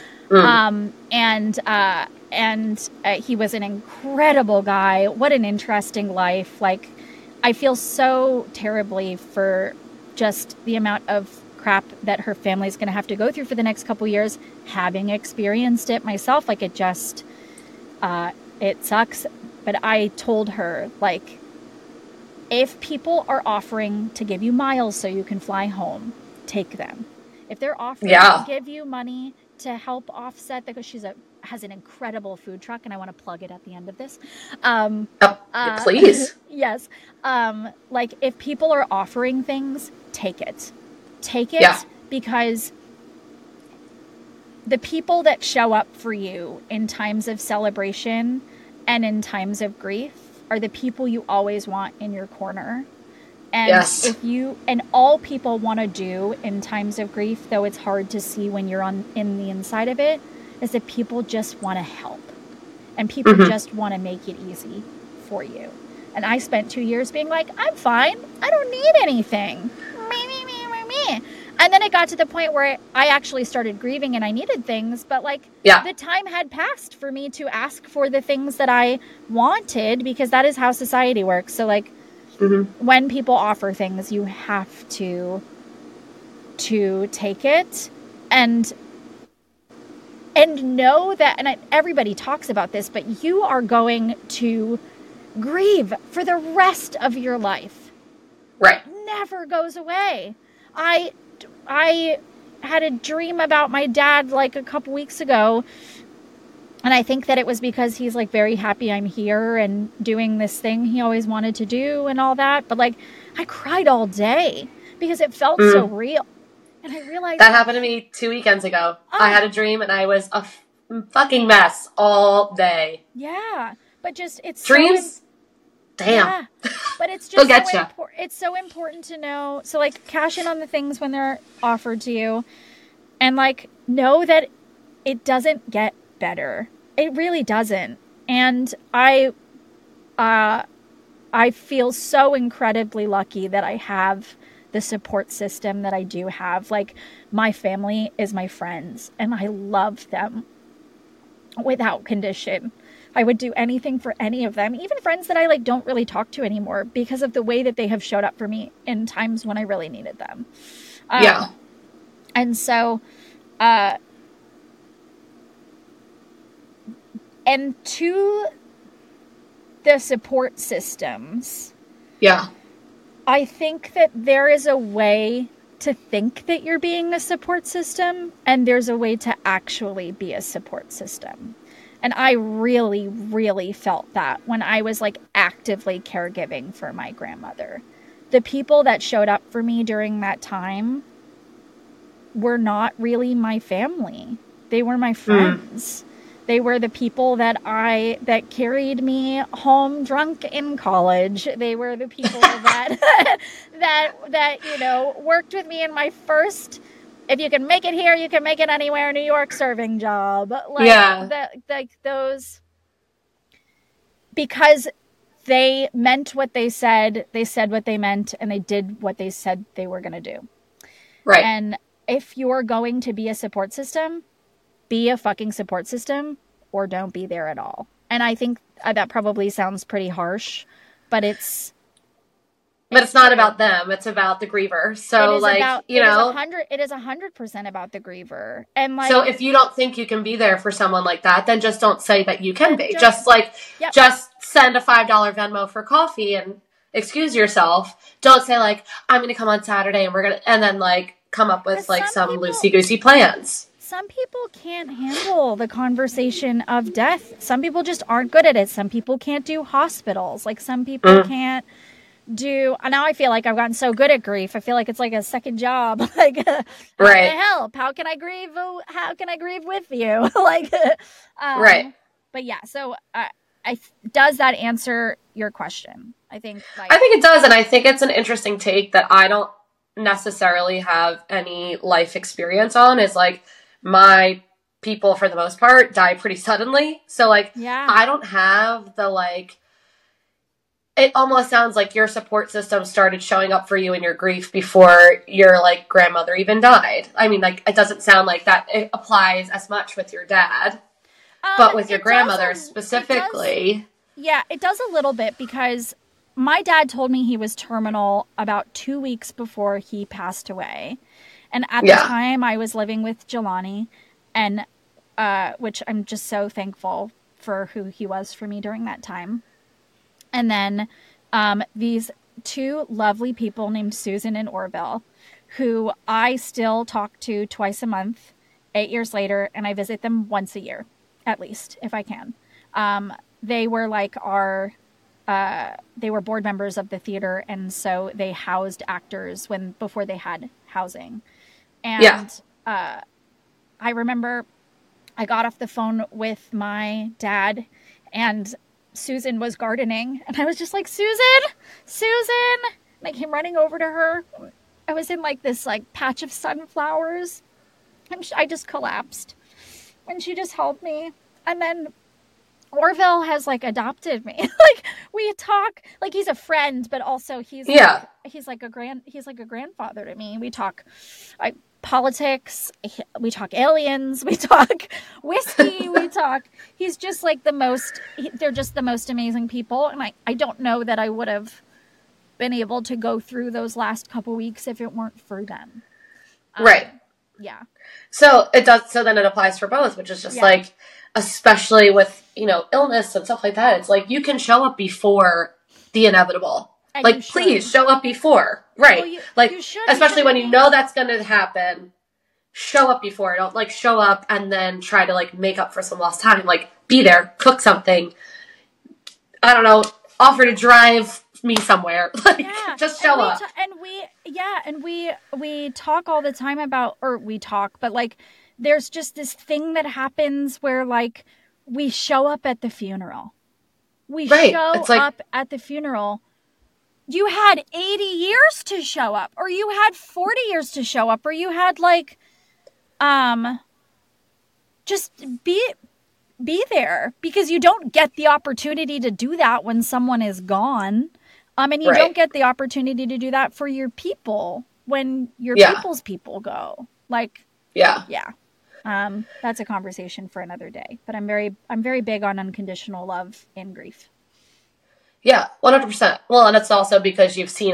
And he was an incredible guy. What an interesting life. Like, I feel so terribly for just the amount of crap that her family's going to have to go through for the next couple years, having experienced it myself. Like, it just, it sucks. But I told her, like, if people are offering to give you miles so you can fly home, take them. If they're offering to give you money to help offset, because she has an incredible food truck, and I want to plug it at the end of this. Please. Yes. Like, if people are offering things, take it. Take it, because the people that show up for you in times of celebration and in times of grief are the people you always want in your corner. And and all people want to do in times of grief, though it's hard to see when you're in the inside of it, is that people just want to help. And people just want to make it easy for you. And I spent 2 years being like, I'm fine. I don't need anything. Me. And then it got to the point where I actually started grieving and I needed things, but like the time had passed for me to ask for the things that I wanted, because that is how society works. So like when people offer things, you have to take it and know that, and everybody talks about this, but you are going to grieve for the rest of your life. Right. It never goes away. I had a dream about my dad like a couple weeks ago, and I think that it was because he's like very happy I'm here and doing this thing he always wanted to do and all that. But like, I cried all day because it felt so real. And I realized that happened to me 2 weekends ago. I had a dream and I was a fucking mess all day. Yeah, but just it's dreams. Damn. Yeah, but it's just it's so important to know. So like, cash in on the things when they're offered to you, and like, know that it doesn't get better. It really doesn't. And I feel so incredibly lucky that I have the support system that I do have. Like, my family is my friends, and I love them without condition. I would do anything for any of them, even friends that I like don't really talk to anymore, because of the way that they have showed up for me in times when I really needed them. And so, And to the support systems, Yeah. I think that there is a way to think that you're being a support system, and there's a way to actually be a support system. And I really, really felt that when I was like actively caregiving for my grandmother. The people that showed up for me during that time were not really my family. They were my friends. They were the people that carried me home drunk in college. They were the people that worked with me in my first, if you can make it here, you can make it anywhere, New York serving job. Those, because they meant what they said what they meant, and they did what they said they were going to do. Right. And if you're going to be a support system, be a fucking support system, or don't be there at all. And I think that probably sounds pretty harsh, but it's not about them. It's about the griever. So it is 100% about the griever. And like, so if you don't think you can be there for someone like that, then just don't say that you can be. Just send a $5 Venmo for coffee and excuse yourself. Don't say like, I'm going to come on Saturday and then like come up with like some loosey-goosey plans. Some people can't handle the conversation of death. Some people just aren't good at it. Some people can't do hospitals. Like some people can't do. Now I feel like I've gotten so good at grief. I feel like it's like a second job. Like, how can I help? How can I grieve? How can I grieve with you? Like, right. But yeah, so does that answer your question? I think it does, and I think it's an interesting take that I don't necessarily have any life experience on. Is like, my people for the most part die pretty suddenly, so like I don't have the like, it almost sounds like your support system started showing up for you in your grief before your like grandmother even died. I mean, like, it doesn't sound like that it applies as much with your dad, but with your grandmother specifically. It does a little bit, because my dad told me he was terminal about 2 weeks before he passed away. And at the time I was living with Jelani, and which I'm just so thankful for who he was for me during that time. And then these two lovely people named Susan and Orville, who I still talk to twice a month, 8 years later, and I visit them once a year, at least, if I can. They were like they were board members of the theater, and so they housed actors before they had housing. And I remember I got off the phone with my dad, and Susan was gardening, and I was just like, Susan! And I came running over to her. I was in like this like patch of sunflowers, and I just collapsed, and she just held me. And then Orville has like adopted me. Like, we talk, like, he's a friend, but also he's like a grandfather to me. We talk like politics, we talk aliens, we talk whiskey, he's just like they're just the most amazing people. And I don't know that I would have been able to go through those last couple weeks if it weren't for them. Right. Yeah. So then it applies for both, which is just like, especially with, illness and stuff like that, it's like, you can show up before the inevitable. And like, please show up before. Right. Well, especially when you know that's going to happen, show up before. Don't like show up and then try to like make up for some lost time. Like, be there, cook something. I don't know, offer to drive me somewhere. Like, just show up. And we talk all the time but like, there's just this thing that happens where like we show up at the funeral. At the funeral. You had 80 years to show up, or you had 40 years to show up, or you had like, just be there, because you don't get the opportunity to do that when someone is gone. And you don't get the opportunity to do that for your people when your people's people go. Like, that's a conversation for another day. But I'm very big on unconditional love in grief. Yeah, 100%. Well, and it's also because you've seen it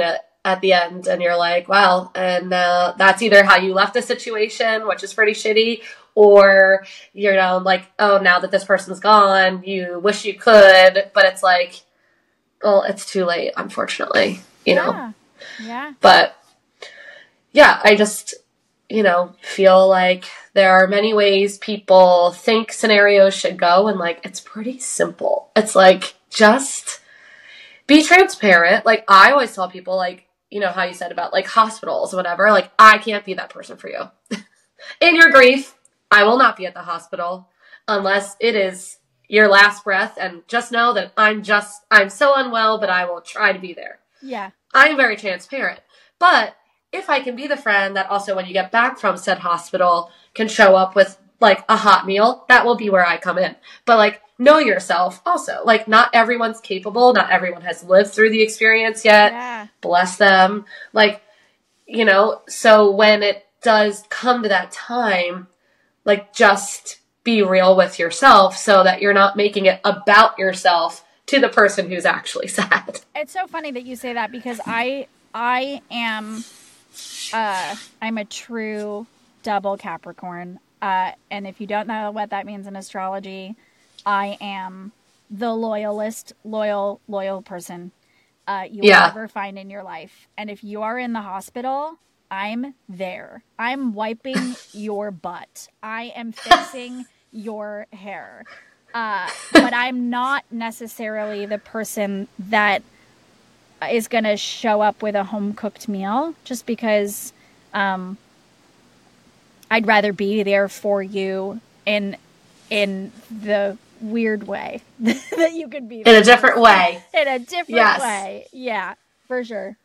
at the end and you're like, wow. And that's either how you left the situation, which is pretty shitty, or, like, oh, now that this person's gone, you wish you could, but it's like, well, it's too late, unfortunately, you know? Yeah. But yeah, I just, feel like there are many ways people think scenarios should go, and like, it's pretty simple. It's like, just be transparent. Like, I always tell people, like, how you said about like hospitals or whatever, like, I can't be that person for you. In your grief, I will not be at the hospital unless it is your last breath, and just know that I'm so unwell, but I will try to be there. Yeah. I'm very transparent. But if I can be the friend that also, when you get back from said hospital, can show up with like a hot meal, that will be where I come in. But like, know yourself also. Like, not everyone's capable. Not everyone has lived through the experience yet. Yeah. Bless them. Like, so when it does come to that time, like, just be real with yourself so that you're not making it about yourself to the person who's actually sad. It's so funny that you say that, because I am I'm a true double Capricorn. And if you don't know what that means in astrology, I am the loyal person you will ever find in your life. And if you are in the hospital, I'm there. I'm wiping your butt. I am fixing your hair. But I'm not necessarily the person that is going to show up with a home-cooked meal, just because I'd rather be there for you in the weird way that you could be in a different way. In a different way. Yeah, for sure.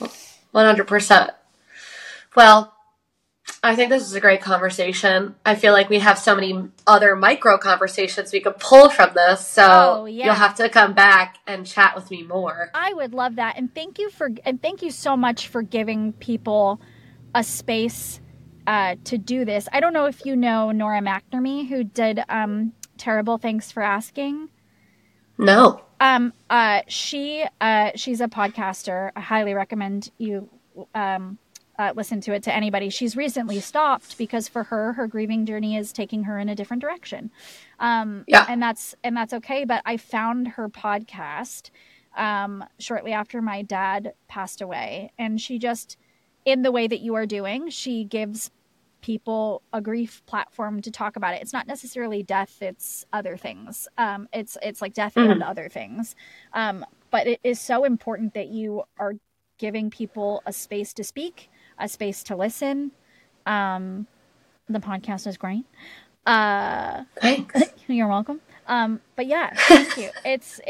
100%. Well, I think this is a great conversation. I feel like we have so many other micro conversations we could pull from this. So you'll have to come back and chat with me more. I would love that. And thank you so much for giving people a space to do this. I don't know if you know Nora McNamee, who did Terrible Thanks for Asking. No. She's a podcaster. I highly recommend you listen to it to anybody. She's recently stopped because for her grieving journey is taking her in a different direction. And that's okay. But I found her podcast shortly after my dad passed away, and she just, in the way that you are doing, she gives people a grief platform to talk about it. It's not necessarily death, it's other things. It's like death and other things. But it is so important that you are giving people a space to speak, a space to listen. The podcast is great. Thanks. You're welcome. But yeah, thank you. It's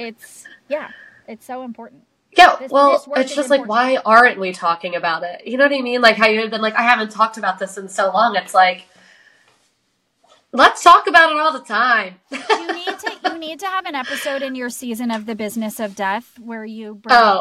so important. Yeah, it's just like, why aren't we talking about it? You know what I mean? Like, how you had been like, I haven't talked about this in so long. It's like, let's talk about it all the time. You need to have an episode in your season of The Business of Death where you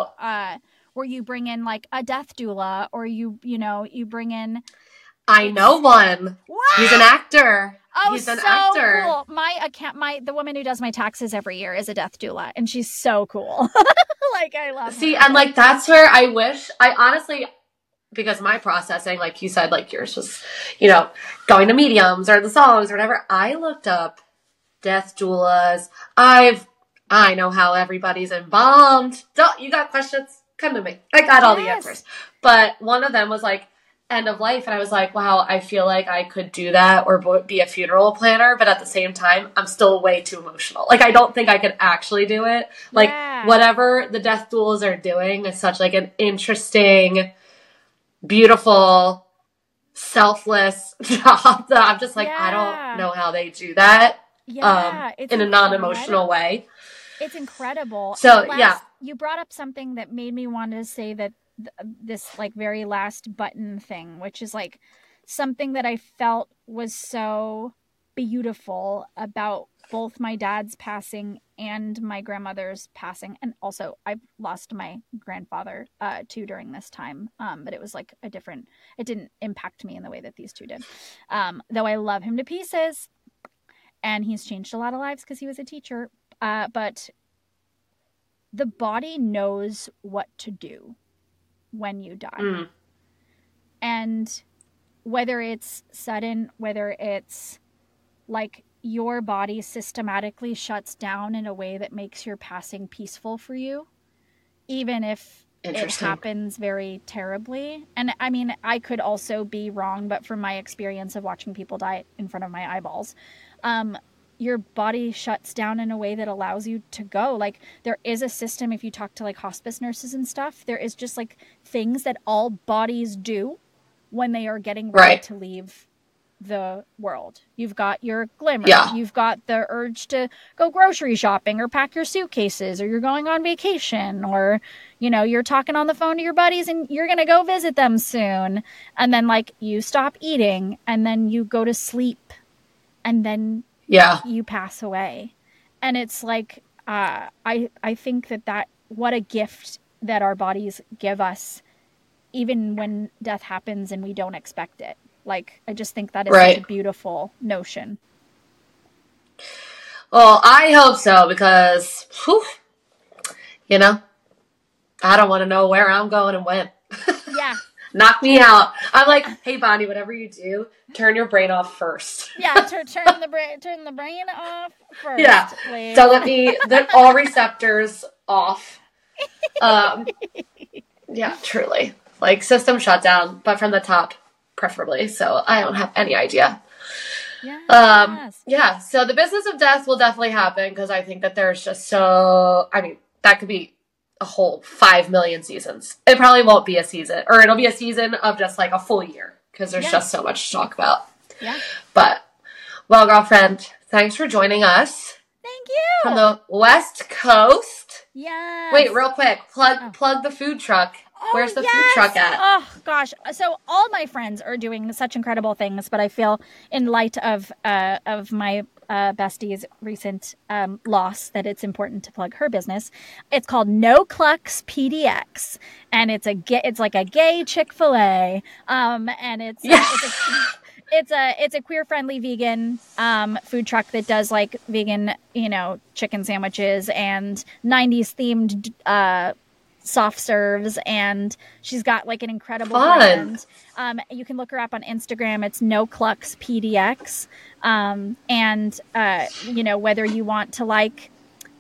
bring in like a death doula, or you bring in. I know one. What? He's an actor. Oh, he's an so actor. Cool. The woman who does my taxes every year is a death doula, and she's so cool. Like, I love her. See, and like, that's where I honestly, because my processing, like you said, like yours was, going to mediums or the songs or whatever. I looked up death doulas. I know how everybody's embalmed. You got questions? Come to me. I got all the answers. But one of them was like, end of life, and I was like, wow, I feel like I could do that or be a funeral planner, but at the same time I'm still way too emotional. Like, I don't think I could actually do it. Like, whatever the death doulas are doing is such like an interesting, beautiful, selfless job that I'm just like, I don't know how they do that in a non-emotional way. It's incredible. So you brought up something that made me want to say that this like very last button thing, which is like something that I felt was so beautiful about both my dad's passing and my grandmother's passing. And also I've lost my grandfather too during this time. But it was like it didn't impact me in the way that these two did. Though I love him to pieces, and he's changed a lot of lives because he was a teacher. But the body knows what to do. when you die. Mm. And whether it's sudden, whether it's like your body systematically shuts down in a way that makes your passing peaceful for you, even if it happens very terribly. And I mean, I could also be wrong, but from my experience of watching people die in front of my eyeballs, your body shuts down in a way that allows you to go. Like, there is a system, if you talk to like hospice nurses and stuff, there is just like things that all bodies do when they are getting ready to leave the world. You've got your glimmer. Yeah. You've got the urge to go grocery shopping or pack your suitcases, or you're going on vacation, or, you know, you're talking on the phone to your buddies and you're going to go visit them soon. And then like you stop eating and then you go to sleep and then you pass away. And it's like, I think that what a gift that our bodies give us, even when death happens and we don't expect it. Like, I just think that is such a beautiful notion. Well, I hope so, because, you know, I don't want to know where I'm going and when. Yeah. Knock me out. I'm like, hey, Bonnie, whatever you do, turn your brain off first. Yeah, turn the brain off first. Yeah. Please. So let all receptors off. Yeah, truly. Like, system shutdown, but from the top, preferably. So I don't have any idea. Yes. Yeah. So the business of death will definitely happen, because I think that there's just that could be a whole 5 million seasons. It probably won't be a season, or it'll be a season of just like a full year, because there's just so much to talk about. Yeah. But, well, girlfriend, thanks for joining us. Thank you. From the West Coast. Yeah. Wait, real quick. Plug the food truck. Where's the food truck at? Oh, gosh. So all my friends are doing such incredible things, but I feel in light of my bestie's recent loss that it's important to plug her business. It's called No Clucks PDX, and it's like a gay Chick-fil-A, and it's a queer-friendly vegan food truck that does like vegan, you know, chicken sandwiches and 90s themed soft serves, and she's got like an incredible brand. You can look her up on Instagram. It's No Clucks PDX. And you know, whether you want to like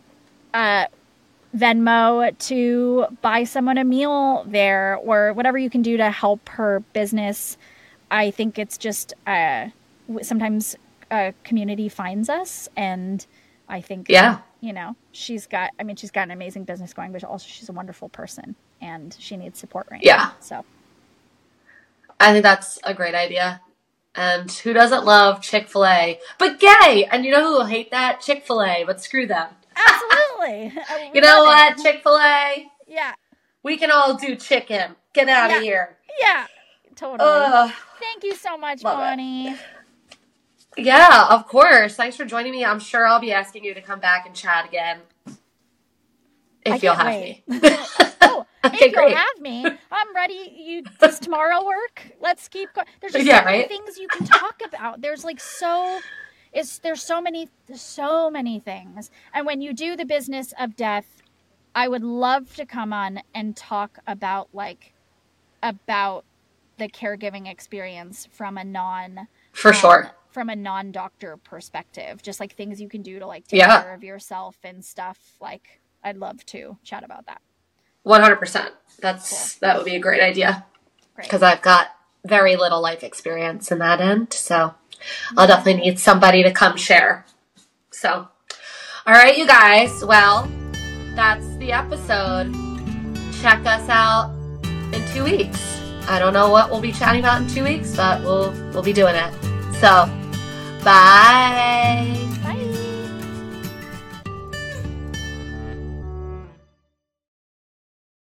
Venmo to buy someone a meal there, or whatever you can do to help her business, I think it's just sometimes community finds us, and I think you know, she's got an amazing business going, but also she's a wonderful person, and she needs support right now. So I think that's a great idea. And who doesn't love Chick-fil-A? But gay! And you know who will hate that? Chick-fil-A, but screw them. Absolutely. You know what, Chick-fil-A? Yeah. We can all do chicken. Get out of here. Yeah, totally. Thank you so much, Bonnie. Yeah, of course. Thanks for joining me. I'm sure I'll be asking you to come back and chat again. If you'll have me. If you'll have me, I'm ready. Does tomorrow work? Let's keep going. There's just so many things you can talk about. There's like there's so many things. And when you do the business of death, I would love to come on and talk about the caregiving experience from a non-doctor perspective, just like things you can do to like take care of yourself and stuff. Like, I'd love to chat about that. 100%. That would be a great idea, because I've got very little life experience in that end, so I'll definitely need somebody to come share. So, all right, you guys. Well, that's the episode. Check us out in 2 weeks. I don't know what we'll be chatting about in 2 weeks, but we'll be doing it. So, bye.